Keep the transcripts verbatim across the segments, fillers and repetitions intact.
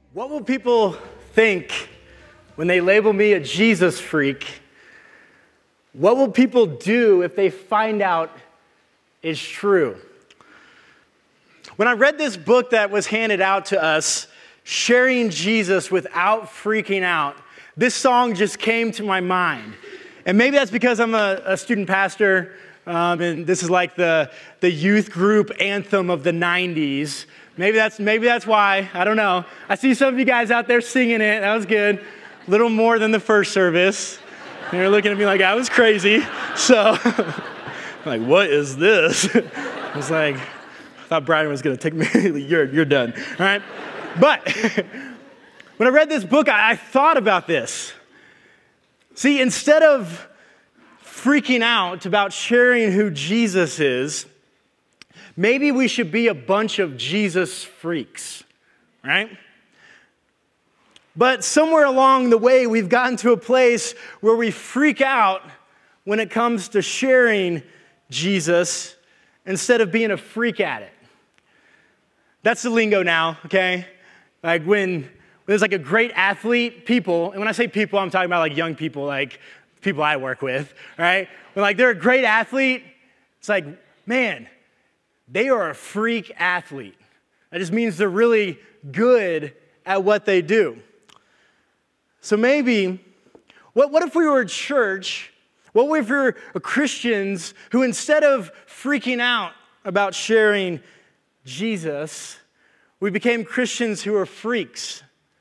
What will people think when they label me a Jesus freak? What will people do if they find out it's true? When I read this book that was handed out to us, Sharing Jesus Without Freaking Out, this song just came to my mind. And maybe that's because I'm a, a student pastor, um, and this is like the, the youth group anthem of the nineties. Maybe that's maybe that's why. I don't know. I see some of you guys out there singing it. That was good. A little more than the first service. And you're looking at me like I was crazy. So, I'm like, what is this? I was like, I thought Brian was going to take me. you're, you're done. All right? But when I read this book, I, I thought about this. See, instead of freaking out about sharing who Jesus is, maybe we should be a bunch of Jesus freaks, right? But somewhere along the way, we've gotten to a place where we freak out when it comes to sharing Jesus instead of being a freak at it. That's the lingo now, okay? Like when, when there's like a great athlete, people, and when I say people, I'm talking about like young people, like people I work with, right? When like they're a great athlete, it's like, man, they are a freak athlete. That just means they're really good at what they do. So maybe, what, what if we were a church, what if we were Christians who instead of freaking out about sharing Jesus, we became Christians who are freaks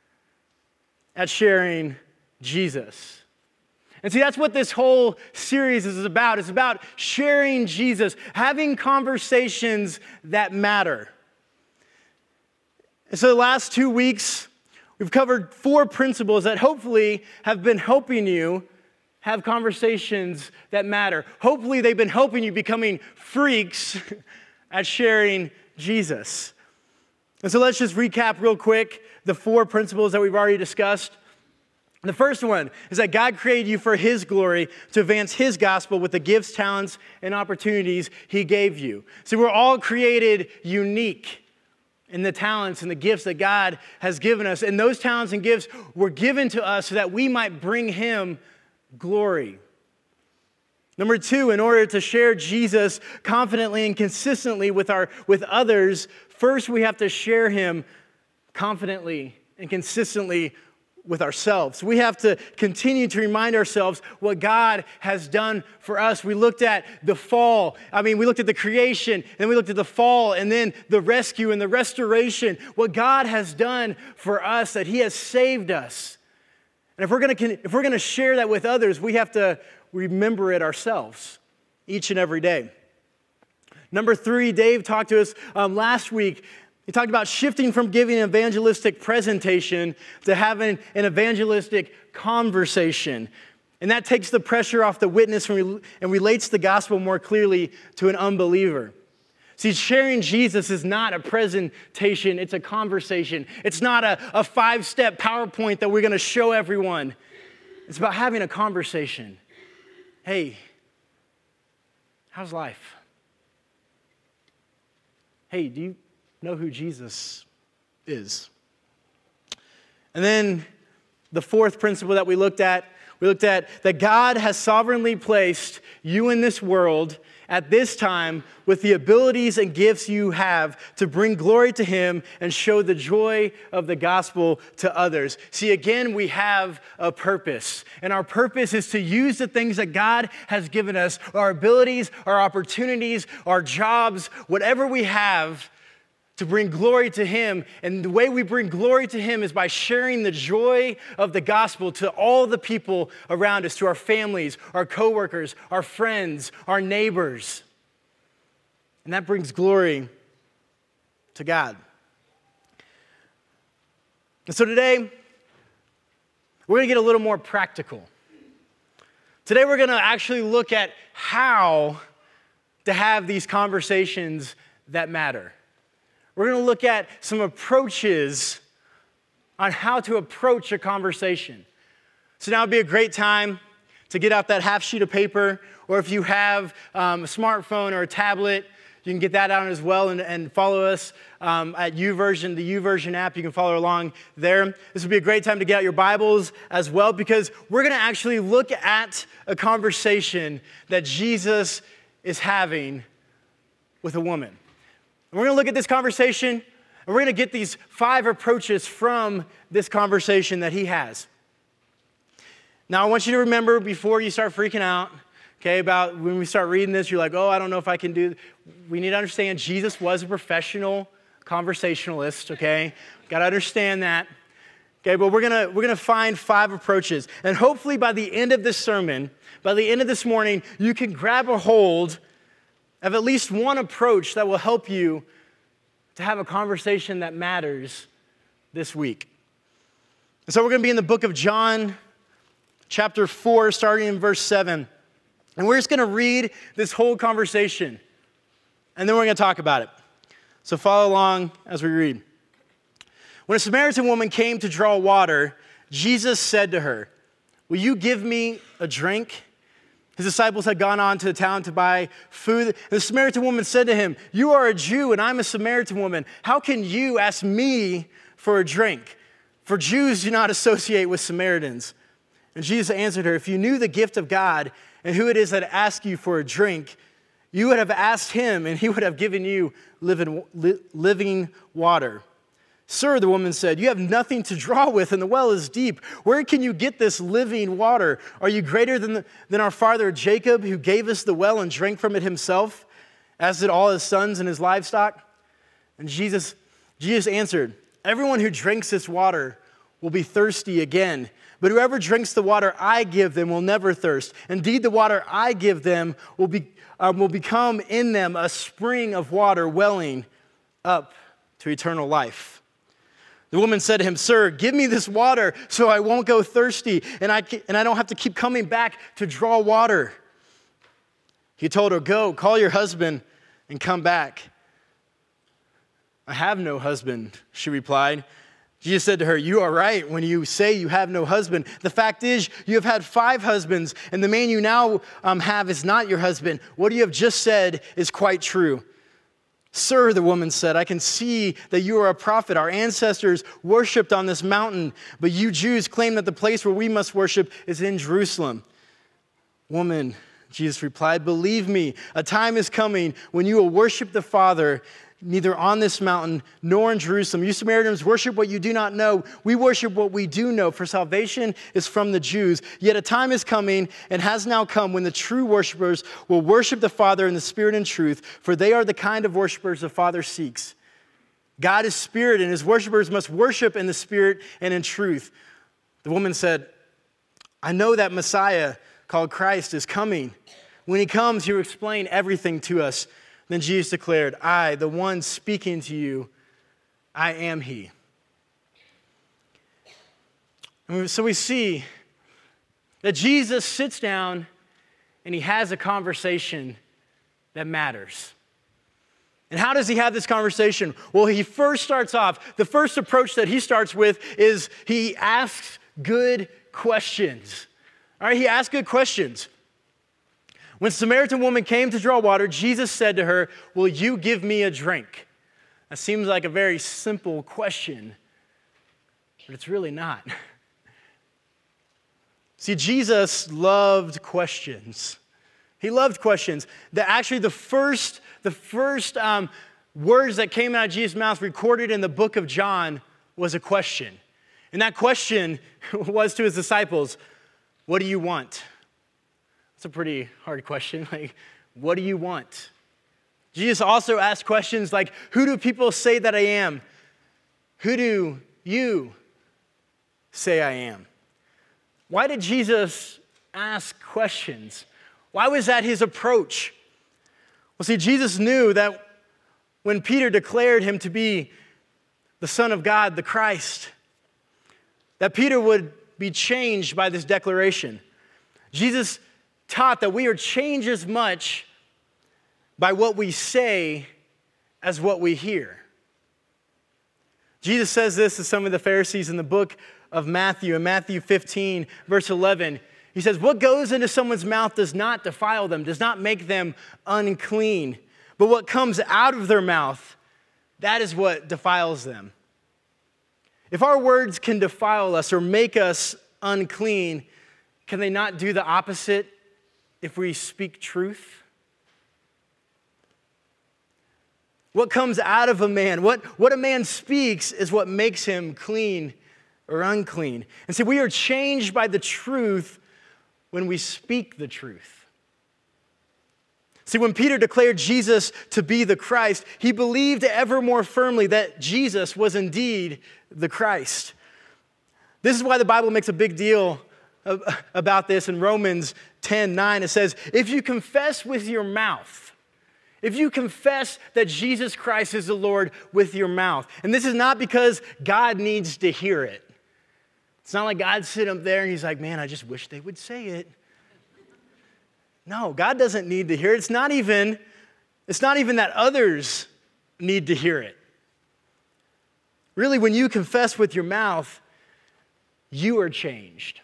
at sharing Jesus. And see, that's what this whole series is about. It's about sharing Jesus, having conversations that matter. And so the last two weeks, we've covered four principles that hopefully have been helping you have conversations that matter. Hopefully they've been helping you becoming freaks at sharing Jesus. And so let's just recap real quick the four principles that we've already discussed. The first one is that God created you for His glory to advance His gospel with the gifts, talents, and opportunities He gave you. So we're all created unique in the talents and the gifts that God has given us. And those talents and gifts were given to us so that we might bring Him glory. Number two, in order to share Jesus confidently and consistently with our with others, first we have to share Him confidently and consistently with ourselves. We have to continue to remind ourselves what God has done for us. We looked at the fall. I mean, we looked at the creation, and then we looked at the fall, and then the rescue and the restoration. What God has done for us, that He has saved us. And if we're going to if we're going to share that with others, we have to remember it ourselves each and every day. Number three, Dave talked to us um, last week. He talked about shifting from giving an evangelistic presentation to having an evangelistic conversation. And that takes the pressure off the witness and relates the gospel more clearly to an unbeliever. See, sharing Jesus is not a presentation, it's a conversation. It's not a, a five-step PowerPoint that we're going to show everyone. It's about having a conversation. Hey, how's life? Hey, do you know who Jesus is? And then the fourth principle that we looked at, we looked at that God has sovereignly placed you in this world at this time with the abilities and gifts you have to bring glory to Him and show the joy of the gospel to others. See, again, we have a purpose. And our purpose is to use the things that God has given us, our abilities, our opportunities, our jobs, whatever we have, to bring glory to Him. And the way we bring glory to Him is by sharing the joy of the gospel to all the people around us, to our families, our coworkers, our friends, our neighbors. And that brings glory to God. And so today, we're going to get a little more practical. Today, we're going to actually look at how to have these conversations that matter. We're going to look at some approaches on how to approach a conversation. So now would be a great time to get out that half sheet of paper, or if you have um, a smartphone or a tablet, You can get that out as well and, and follow us um, at YouVersion, the YouVersion app. You can follow along there. This would be a great time to get out your Bibles as well, because we're going to actually look at a conversation that Jesus is having with a woman. And we're going to look at this conversation, and we're going to get these five approaches from this conversation that he has. Now, I want you to remember before you start freaking out, okay, about when we start reading this, you're like, oh, I don't know if I can do. We need to understand Jesus was a professional conversationalist, okay? Got to understand that. Okay, but we're gonna we're gonna find five approaches, and hopefully by the end of this sermon, by the end of this morning, you can grab a hold of at least one approach that will help you to have a conversation that matters this week. And so we're gonna be in the book of John, chapter four, starting in verse seven. And we're just going to read this whole conversation, and then we're going to talk about it. So follow along as we read. When a Samaritan woman came to draw water, Jesus said to her, "Will you give me a drink?" His disciples had gone on to the town to buy food. And the Samaritan woman said to him, "You are a Jew, and I'm a Samaritan woman. How can you ask me for a drink? For Jews do not associate with Samaritans." And Jesus answered her, "If you knew the gift of God and who it is that asks you for a drink, you would have asked him, and he would have given you living, living water." "Sir," the woman said, "you have nothing to draw with, and the well is deep. Where can you get this living water? Are you greater than, the, than our father Jacob, who gave us the well and drank from it himself, as did all his sons and his livestock?" And Jesus, Jesus answered, "Everyone who drinks this water will be thirsty again. But whoever drinks the water I give them will never thirst. Indeed, the water I give them will be um, will become in them a spring of water welling up to eternal life." The woman said to him, "Sir, give me this water so I won't go thirsty, and I and I don't have to keep coming back to draw water." He told her, "Go, call your husband and come back." "I have no husband," she replied. Jesus said to her, "You are right when you say you have no husband. The fact is, you have had five husbands, and the man you now um, have is not your husband. What you have just said is quite true." "Sir," the woman said, "I can see that you are a prophet. Our ancestors worshipped on this mountain, but you Jews claim that the place where we must worship is in Jerusalem." "Woman," Jesus replied, "believe me, a time is coming when you will worship the Father neither on this mountain nor in Jerusalem. You Samaritans worship what you do not know. We worship what we do know, for salvation is from the Jews. Yet a time is coming and has now come when the true worshipers will worship the Father in the Spirit and truth, for they are the kind of worshipers the Father seeks. God is spirit, and his worshipers must worship in the Spirit and in truth." The woman said, "I know that Messiah, called Christ, is coming. When he comes, he will explain everything to us." Then Jesus declared, "I, the one speaking to you, I am he." And so we see that Jesus sits down and he has a conversation that matters. And how does he have this conversation? Well, he first starts off, the first approach that he starts with is he asks good questions. All right, he asks good questions. When the Samaritan woman came to draw water, Jesus said to her, "Will you give me a drink?" That seems like a very simple question, but it's really not. See, Jesus loved questions. He loved questions. The, actually, the first, the first um, words that came out of Jesus' mouth recorded in the book of John was a question. And that question was to his disciples, "What do you want?" That's a pretty hard question. Like, what do you want? Jesus also asked questions like, "Who do people say that I am? Who do you say I am?" Why did Jesus ask questions? Why was that his approach? Well, see, Jesus knew that when Peter declared him to be the Son of God, the Christ, that Peter would be changed by this declaration. Jesus taught that we are changed as much by what we say as what we hear. Jesus says this to some of the Pharisees in the book of Matthew, in Matthew fifteen, verse eleven. He says, "What goes into someone's mouth does not defile them, does not make them unclean. But what comes out of their mouth, that is what defiles them. If our words can defile us or make us unclean, can they not do the opposite if we speak truth? What comes out of a man, what, what a man speaks is what makes him clean or unclean. And see, we are changed by the truth when we speak the truth. See, when Peter declared Jesus to be the Christ, he believed ever more firmly that Jesus was indeed the Christ. This is why the Bible makes a big deal about this in Romans ten nine. It says, if you confess with your mouth, if you confess that Jesus Christ is the Lord with your mouth, and this is not because God needs to hear it. It's not like God's sitting up there and he's like, man, I just wish they would say it. No, God doesn't need to hear it. It's not even, it's not even that others need to hear it. Really, when you confess with your mouth, you are changed.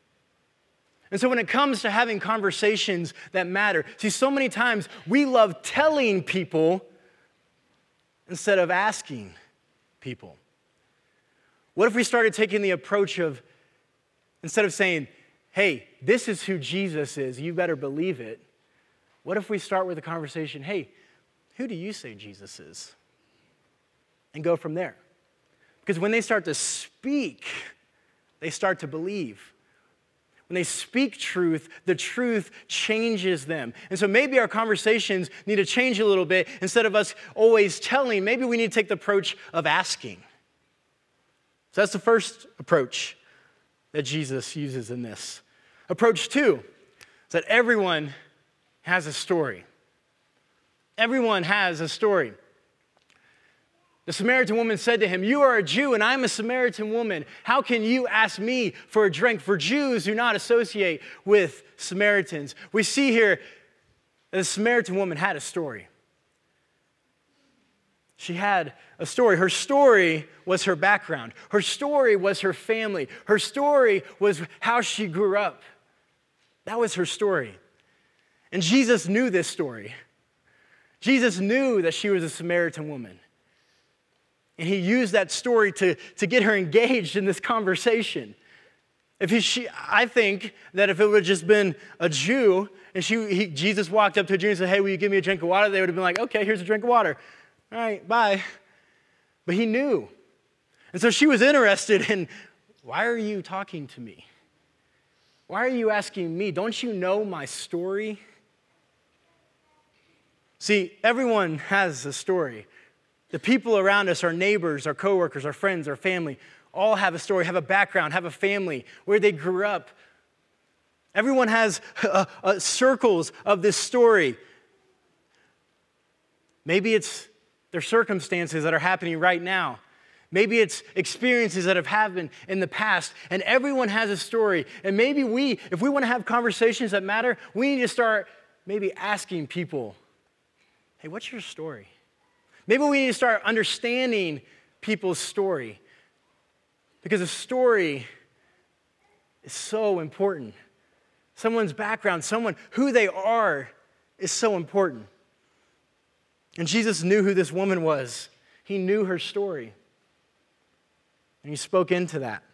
And so when it comes to having conversations that matter, see, so many times we love telling people instead of asking people. What if we started taking the approach of, instead of saying, hey, this is who Jesus is, you better believe it. What if we start with a conversation, hey, who do you say Jesus is? And go from there. Because when they start to speak, they start to believe. When they speak truth, the truth changes them. And so maybe our conversations need to change a little bit. Instead of us always telling, maybe we need to take the approach of asking. So that's the first approach that Jesus uses in this. Approach two is that everyone has a story. Everyone has a story. The Samaritan woman said to him, you are a Jew and I'm a Samaritan woman. How can you ask me for a drink? For Jews do not associate with Samaritans. We see here that the Samaritan woman had a story. She had a story. Her story was her background. Her story was her family. Her story was how she grew up. That was her story. And Jesus knew this story. Jesus knew that she was a Samaritan woman. And he used that story to, to get her engaged in this conversation. If he, she, I think that if it would have just been a Jew, and she, he, Jesus walked up to a Jew and said, hey, will you give me a drink of water? They would have been like, okay, here's a drink of water. All right, bye. But he knew. And so she was interested in, why are you talking to me? Why are you asking me? Don't you know my story? See, everyone has a story. The people around us, our neighbors, our coworkers, our friends, our family, all have a story, have a background, have a family, where they grew up. Everyone has uh, uh, circles of this story. Maybe it's their circumstances that are happening right now. Maybe it's experiences that have happened in the past. And everyone has a story. And maybe we, if we want to have conversations that matter, we need to start maybe asking people, hey, what's your story? Maybe we need to start understanding people's story. Because a story is so important. Someone's background, someone, who they are is so important. And Jesus knew who this woman was. He knew her story. And he spoke into that.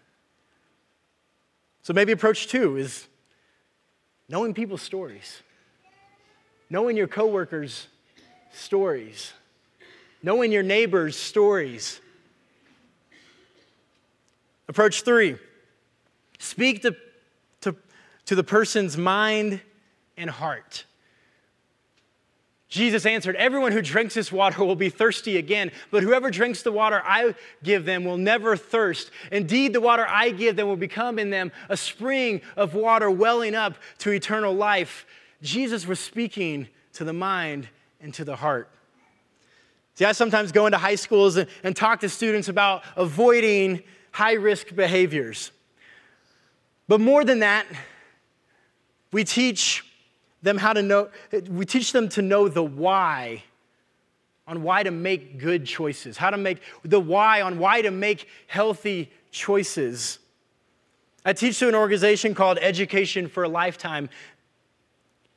So maybe approach two is knowing people's stories. Knowing your coworkers' stories. Knowing your neighbors' stories. Approach three, speak to, to, to the person's mind and heart. Jesus answered, everyone who drinks this water will be thirsty again, but whoever drinks the water I give them will never thirst. Indeed, the water I give them will become in them a spring of water welling up to eternal life. Jesus was speaking to the mind and to the heart. See, I sometimes go into high schools and, and talk to students about avoiding high-risk behaviors. But more than that, we teach them how to know, we teach them to know the why on why to make good choices, how to make the why on why to make healthy choices. I teach to an organization called Education for a Lifetime.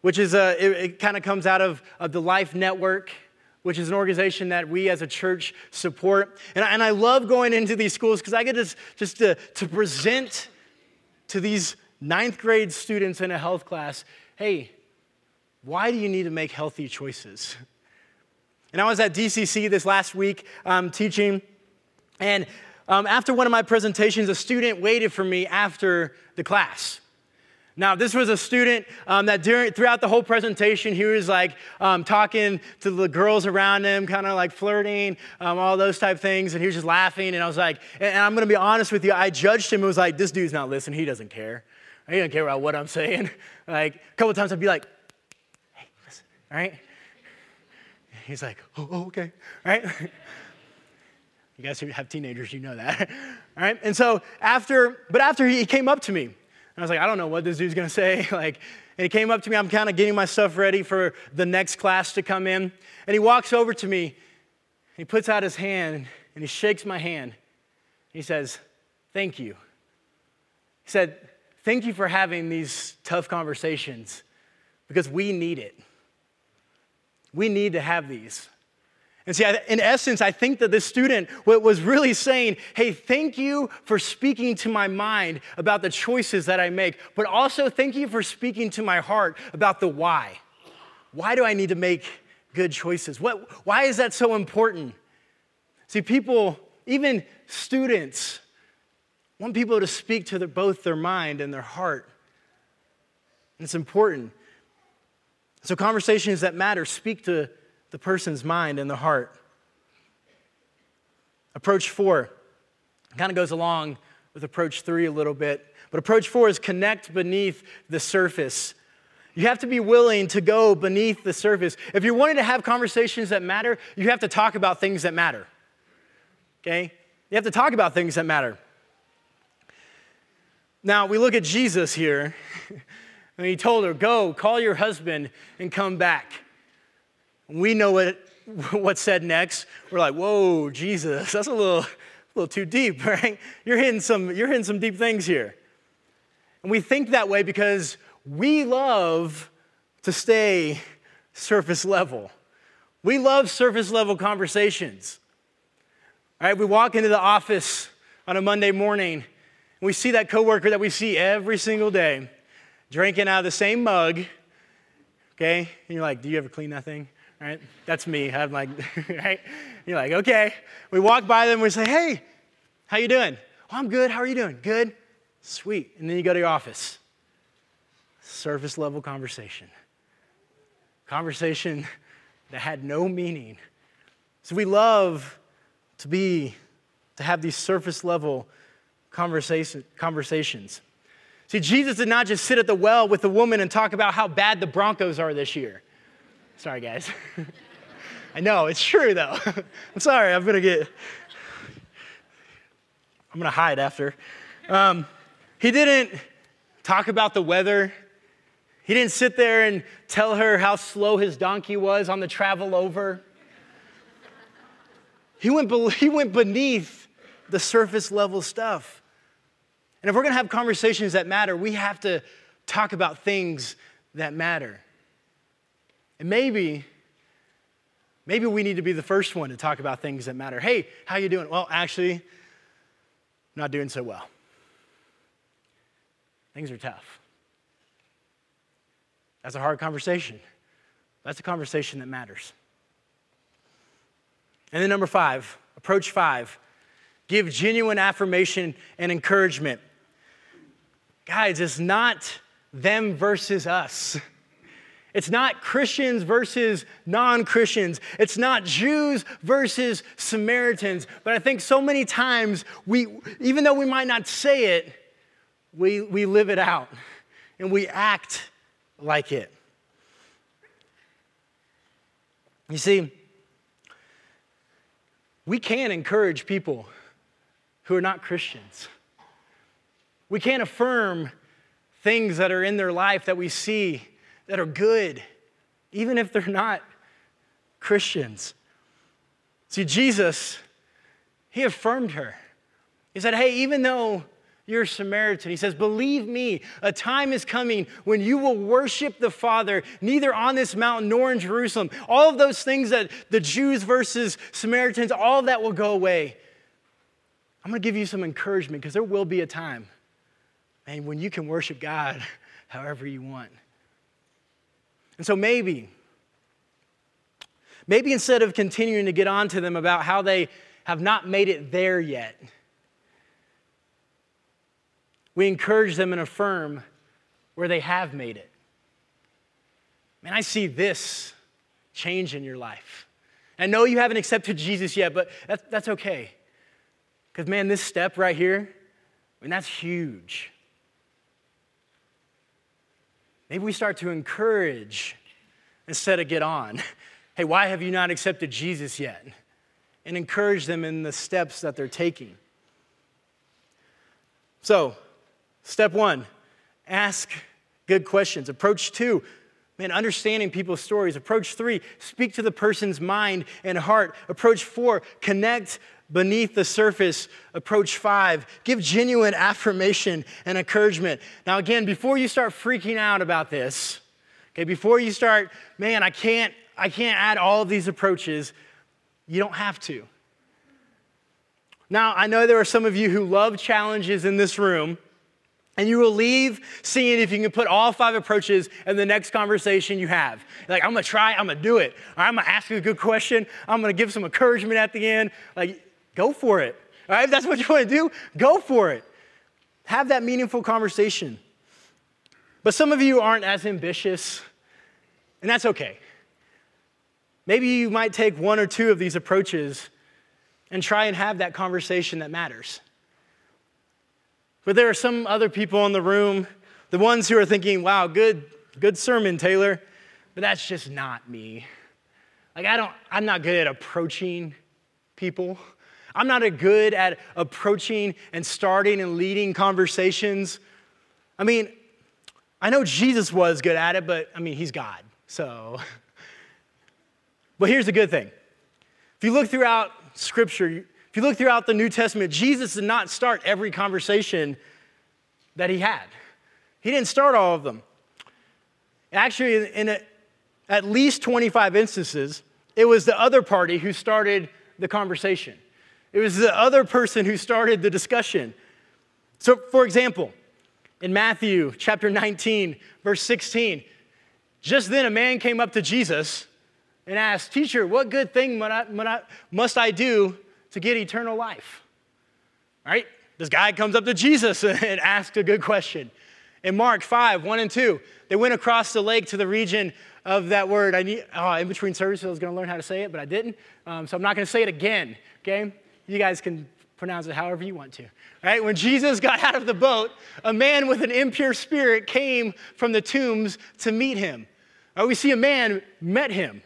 which is a, it, it kind of comes out of, of the Life Network, which is an organization that we as a church support. And, and I love going into these schools because I get to, just to, to present to these ninth grade students in a health class, hey, why do you need to make healthy choices? And I was at D C C this last week um, teaching, and um, after one of my presentations, a student waited for me after the class. Now, this was a student um, that during, throughout the whole presentation, he was like um, talking to the girls around him, kind of like flirting, um, all those type things, and he was just laughing, and I was like, and, and I'm going to be honest with you, I judged him. It was like, this dude's not listening. He doesn't care. He doesn't care about what I'm saying. Like, a couple times I'd be like, hey, listen, all right? He's like, oh, oh okay, all right? You guys who have teenagers, you know that, all right? And so after, but after he came up to me, I was like, I don't know what this dude's gonna say. Like, and he came up to me, I'm kind of getting my stuff ready for the next class to come in. And he walks over to me, he puts out his hand, and he shakes my hand. He says, thank you. He said, thank you for having these tough conversations because we need it. We need to have these. And see, in essence, I think that this student was really saying, hey, thank you for speaking to my mind about the choices that I make, but also thank you for speaking to my heart about the why. Why do I need to make good choices? What, why is that so important? See, people, even students, want people to speak to their, both their mind and their heart. And it's important. So conversations that matter speak to the person's mind and the heart. Approach four kind of goes along with approach three a little bit, but approach four is connect beneath the surface. You have to be willing to go beneath the surface. If you're wanting to have conversations that matter, you have to talk about things that matter, okay? You have to talk about things that matter. Now, we look at Jesus here, and he told her, go, call your husband and come back. We know what what's said next. We're like, whoa, Jesus, that's a little, a little too deep, right? You're hitting some, you're hitting some deep things here. And we think that way because we love to stay surface level. We love surface level conversations. All right, we walk into the office on a Monday morning, and we see that coworker that we see every single day drinking out of the same mug, okay? And you're like, do you ever clean that thing? Right? That's me. I'm like, right? You're like, okay. We walk by them, we say, hey, how you doing? Oh, I'm good. How are you doing? Good? Sweet. And then you go to your office. Surface level conversation. Conversation that had no meaning. So we love to be, to have these surface level conversation, conversations. See, Jesus did not just sit at the well with the woman and talk about how bad the Broncos are this year. Sorry, guys. I know, it's true, though. I'm sorry, I'm going to get, I'm going to hide after. Um, he didn't talk about the weather. He didn't sit there and tell her how slow his donkey was on the travel over. He went, be- he went beneath the surface level stuff. And if we're going to have conversations that matter, we have to talk about things that matter. And maybe, maybe we need to be the first one to talk about things that matter. Hey, how you doing? Well, actually, I'm not doing so well. Things are tough. That's a hard conversation. That's a conversation that matters. And then number five, approach five, give genuine affirmation and encouragement. Guys, it's not them versus us. It's not Christians versus non-Christians. It's not Jews versus Samaritans. But I think so many times, we, even though we might not say it, we, we live it out and we act like it. You see, we can encourage people who are not Christians. We can't affirm things that are in their life that we see that are good, even if they're not Christians. See, Jesus, he affirmed her. He said, hey, even though your Samaritan. He says, believe me, a time is coming when you will worship the Father, neither on this mountain nor in Jerusalem. All of those things that the Jews versus Samaritans, all of that will go away. I'm going to give you some encouragement because there will be a time, and when you can worship God however you want. And so maybe, maybe instead of continuing to get on to them about how they have not made it there yet, we encourage them and affirm where they have made it. Man, I see this change in your life. I know you haven't accepted Jesus yet, but that's, that's okay. Because, man, this step right here, I mean, that's huge. Maybe we start to encourage instead of get on. Hey, why have you not accepted Jesus yet? And encourage them in the steps that they're taking. So, step one, ask good questions. Approach two, man, understanding people's stories. Approach three, speak to the person's mind and heart. Approach four, connect beneath the surface. Approach five, give genuine affirmation and encouragement. Now, again, before you start freaking out about this, okay, before you start, man, I can't, I can't add all of these approaches, you don't have to. Now, I know there are some of you who love challenges in this room, and you will leave seeing if you can put all five approaches in the next conversation you have. Like, I'm gonna try, I'm gonna do it. Or I'm gonna ask you a good question. I'm gonna give some encouragement at the end. Like, go for it. All right, if that's what you wanna do, go for it. Have that meaningful conversation. But some of you aren't as ambitious, and that's okay. Maybe you might take one or two of these approaches and try and have that conversation that matters. But there are some other people in the room, the ones who are thinking, wow, good, good sermon, Taylor, but that's just not me. Like, I don't, I'm not good at approaching people. I'm not a good at approaching and starting and leading conversations. I mean, I know Jesus was good at it, but I mean, he's God, so. But here's the good thing. If you look throughout Scripture, if you look throughout the New Testament, Jesus did not start every conversation that he had. He didn't start all of them. Actually, in a, at least twenty-five instances, it was the other party who started the conversation. It was the other person who started the discussion. So, for example, in Matthew chapter nineteen, verse sixteen, just then a man came up to Jesus and asked, "Teacher, what good thing must I do to get eternal life?" Right? This guy comes up to Jesus and asks a good question. In Mark five, one and two, they went across the lake to the region of that word. I need, oh, in between services, I was going to learn how to say it, but I didn't. Um, so I'm not going to say it again, okay? You guys can pronounce it however you want to. Right? When Jesus got out of the boat, a man with an impure spirit came from the tombs to meet him. Right, we see a man met him.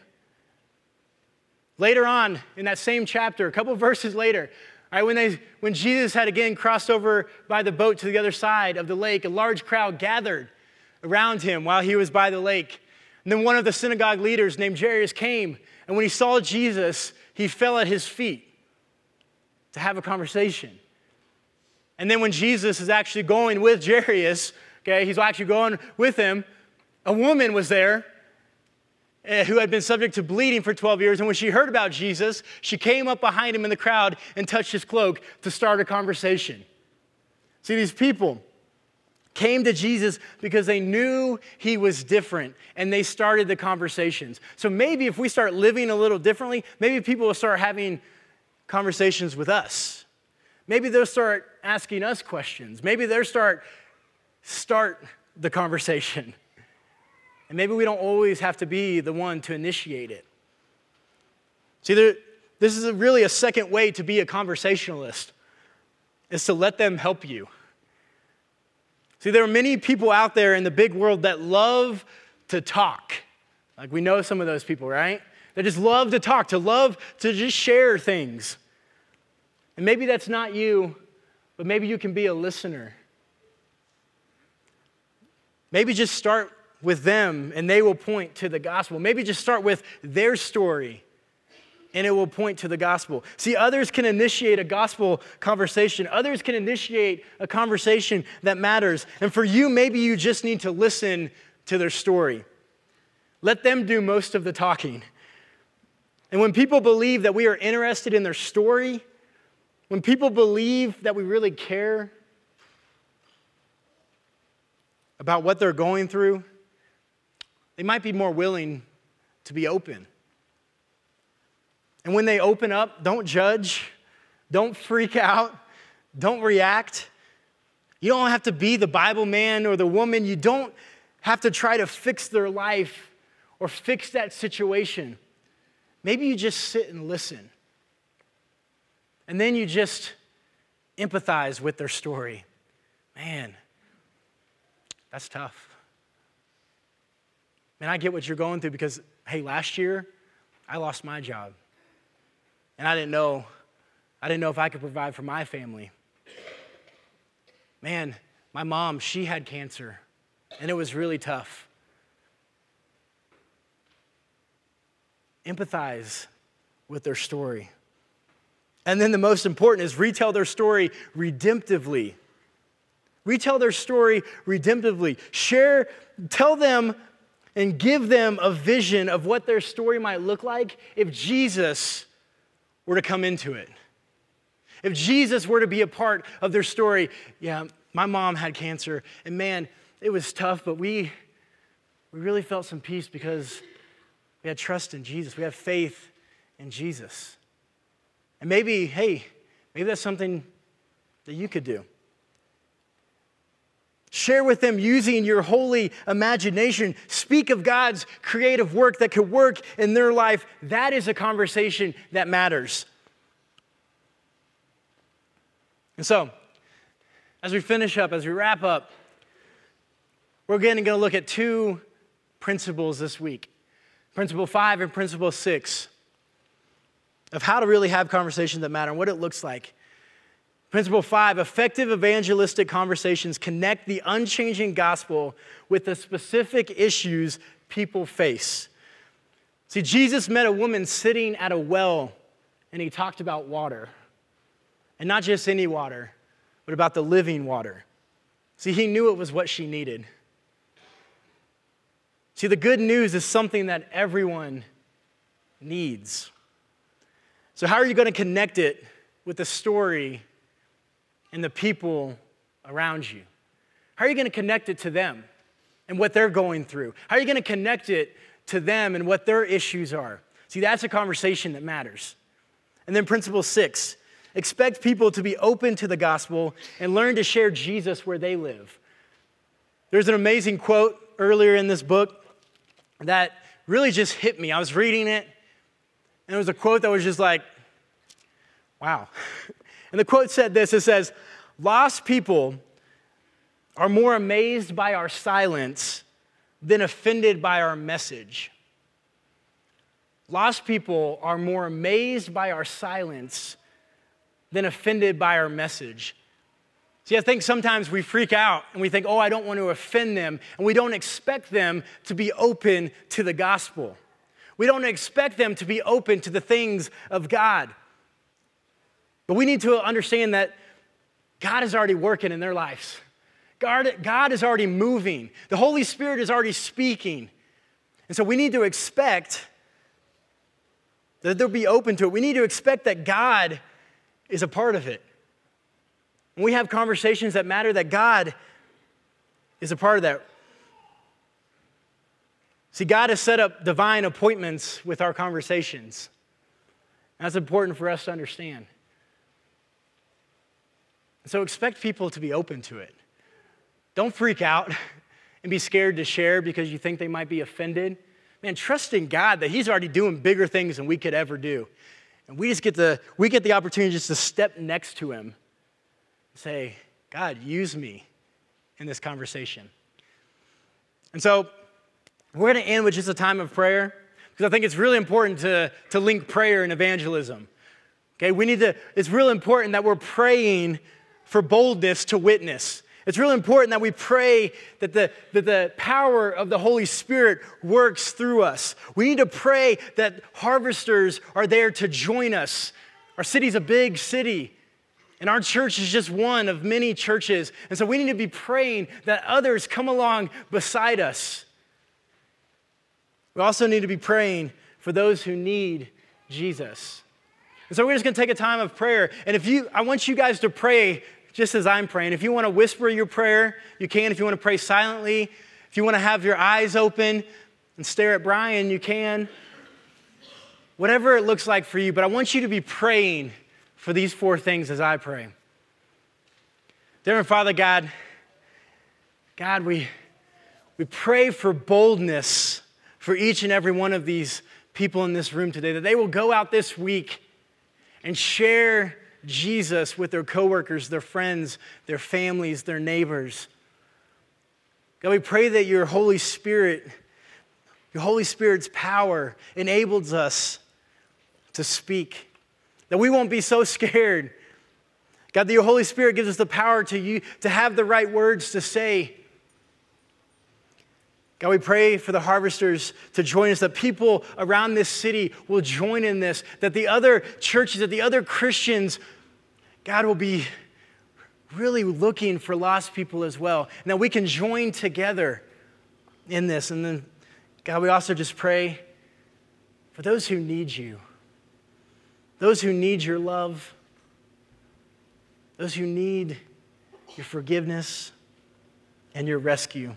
Later on in that same chapter, a couple of verses later, all right, when, they, when Jesus had again crossed over by the boat to the other side of the lake, a large crowd gathered around him while he was by the lake. And then one of the synagogue leaders named Jairus came, and when he saw Jesus, he fell at his feet to have a conversation. And then when Jesus is actually going with Jairus, okay, he's actually going with him, a woman was there who had been subject to bleeding for twelve years. And when she heard about Jesus, she came up behind him in the crowd and touched his cloak to start a conversation. See, these people came to Jesus because they knew he was different, and they started the conversations. So maybe if we start living a little differently, maybe people will start having conversations with us. Maybe they'll start asking us questions. Maybe they'll start, start the conversation. And maybe we don't always have to be the one to initiate it. See, there, this is a really a second way to be a conversationalist, is to let them help you. See, there are many people out there in the big world that love to talk. Like, we know some of those people, right? They just love to talk, to love to just share things. And maybe that's not you, but maybe you can be a listener. Maybe just start with them and they will point to the gospel. Maybe just start with their story and it will point to the gospel. See, others can initiate a gospel conversation. Others can initiate a conversation that matters. And for you, maybe you just need to listen to their story. Let them do most of the talking. And when people believe that we are interested in their story, when people believe that we really care about what they're going through, they might be more willing to be open. And when they open up, don't judge, don't freak out, don't react. You don't have to be the Bible man or the woman. You don't have to try to fix their life or fix that situation. Maybe you just sit and listen. And then you just empathize with their story. Man, that's tough. Man, I get what you're going through because, hey, last year, I lost my job. And I didn't know, I didn't know if I could provide for my family. Man, my mom, she had cancer, and it was really tough. Empathize with their story. And then the most important is retell their story redemptively. Retell their story redemptively. Share, tell them and give them a vision of what their story might look like if Jesus were to come into it. If Jesus were to be a part of their story. Yeah, my mom had cancer, and man, it was tough, but we, we really felt some peace because we had trust in Jesus. We have faith in Jesus. And maybe, hey, maybe that's something that you could do. Share with them using your holy imagination. Speak of God's creative work that could work in their life. That is a conversation that matters. And so, as we finish up, as we wrap up, we're again going to look at two principles this week. Principle five and principle six of how to really have conversations that matter and what it looks like. Principle five, effective evangelistic conversations connect the unchanging gospel with the specific issues people face. See, Jesus met a woman sitting at a well, and he talked about water. And not just any water, but about the living water. See, he knew it was what she needed. See, the good news is something that everyone needs. So how are you going to connect it with the story and the people around you? How are you going to connect it to them and what they're going through? How are you going to connect it to them and what their issues are? See, that's a conversation that matters. And then principle six, expect people to be open to the gospel and learn to share Jesus where they live. There's an amazing quote earlier in this book that really just hit me. I was reading it, and it was a quote that was just like, wow. And the quote said this, it says, "Lost people are more amazed by our silence than offended by our message." Lost people are more amazed by our silence than offended by our message. See, I think sometimes we freak out and we think, oh, I don't want to offend them, and we don't expect them to be open to the gospel. We don't expect them to be open to the things of God. But we need to understand that God is already working in their lives. God, God is already moving. The Holy Spirit is already speaking. And so we need to expect that they'll be open to it. We need to expect that God is a part of it. When we have conversations that matter, that God is a part of that. See, God has set up divine appointments with our conversations. That's important for us to understand. So expect people to be open to it. Don't freak out and be scared to share because you think they might be offended. Man, trust in God that he's already doing bigger things than we could ever do. And we just get the, we get the opportunity just to step next to him and say, God, use me in this conversation. And so we're going to end with just a time of prayer because I think it's really important to, to link prayer and evangelism. Okay, we need to, it's really important that we're praying for boldness to witness. It's really important that we pray that the, that the power of the Holy Spirit works through us. We need to pray that harvesters are there to join us. Our city's a big city, and our church is just one of many churches. And so we need to be praying that others come along beside us. We also need to be praying for those who need Jesus. And so we're just going to take a time of prayer. And if you, I want you guys to pray just as I'm praying. If you want to whisper your prayer, you can. If you want to pray silently, if you want to have your eyes open and stare at Brian, you can. Whatever it looks like for you, but I want you to be praying for these four things as I pray. Dear Father God, God, we, we pray for boldness for each and every one of these people in this room today, that they will go out this week and share Jesus with their coworkers, their friends, their families, their neighbors. God, we pray that your Holy Spirit, your Holy Spirit's power enables us to speak, that we won't be so scared. God, that your Holy Spirit gives us the power to, you, to have the right words to say. God, we pray for the harvesters to join us, that people around this city will join in this, that the other churches, that the other Christians, God, will be really looking for lost people as well, and that we can join together in this. And then, God, we also just pray for those who need you, those who need your love, those who need your forgiveness and your rescue.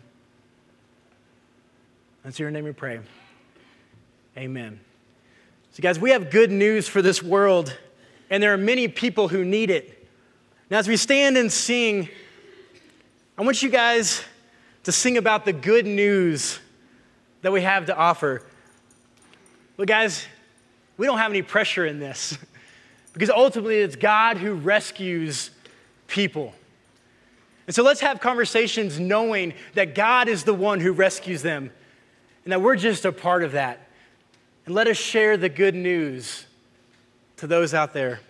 That's your name we pray. Amen. So guys, we have good news for this world, and there are many people who need it. Now, as we stand and sing, I want you guys to sing about the good news that we have to offer. But guys, we don't have any pressure in this, because ultimately it's God who rescues people. And so let's have conversations knowing that God is the one who rescues them, and that we're just a part of that. And let us share the good news to those out there.